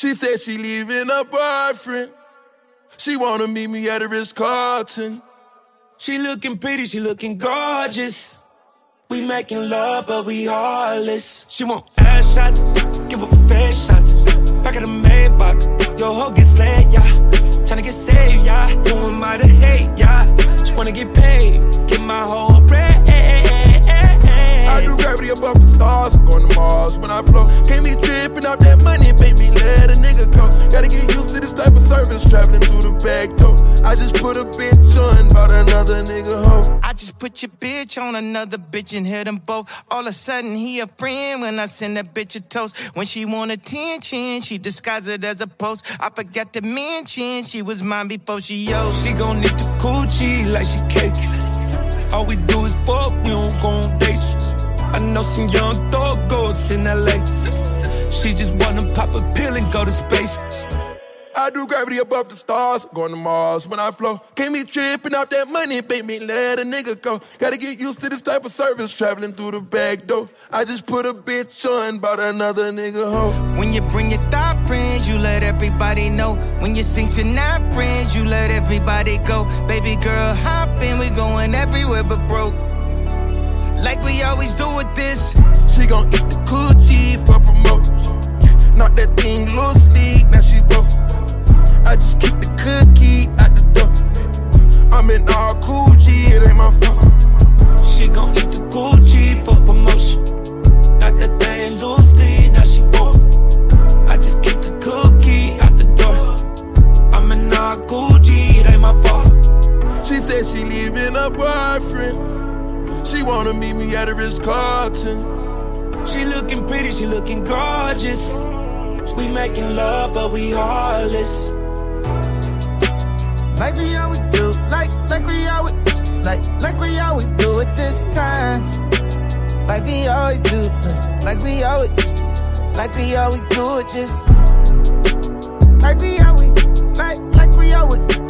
She said she leaving her boyfriend. She wanna meet me at the Ritz-Carlton. She looking pretty, she looking gorgeous. We making love, but we heartless. She want ass shots, give her face shots. Back of the Maybach, yo hoe get slayed, yeah. Tryna get saved, yeah. Who am I to hate, yeah. She wanna get paid, get my whole bread. I do gravity above the stars, I'm going to Mars when I flow. Can't be tripping off that money, make me let a nigga go. Gotta get used to this type of service, traveling through the back door. I just put a bitch on, bought another nigga hoe. I just put your bitch on another bitch and hit them both. All of a sudden he a friend when I send that bitch a toast. When she want attention, she disguise it as a post. I forgot to mention she was mine before she yo. She gon' need the coochie like she cake. All we do is fuck, we don't go on dates. I know some young thug goats in LA. She just wanna pop a pill and go to space. I do gravity above the stars, I'm going to Mars when I flow. Can't be tripping off that money, make me let a nigga go. Gotta get used to this type of service, traveling through the back door. I just put a bitch on, bought another nigga hoe. When you bring your thought friends, you let everybody know. When you sink your not friends, you let everybody go. Baby girl, hop in, we going everywhere but broke. Like we always do with this. She gon' eat the coochie for promotion. Knock that thing loosely, now she broke. I just keep the cookie out the door. I'm in all Gucci, it ain't my fault. She gon' eat the Gucci for promotion. Knock that thing loosely, now she broke. I just keep the cookie out the door. I'm in all Gucci, it ain't my fault. She said she leaving her boyfriend. She wanna meet me at the Ritz-Carlton. She looking pretty, she looking gorgeous. We making love, but we heartless. Like we always do, like we always do it this time. Like we always do, like we always do it this. Like we always, like we always.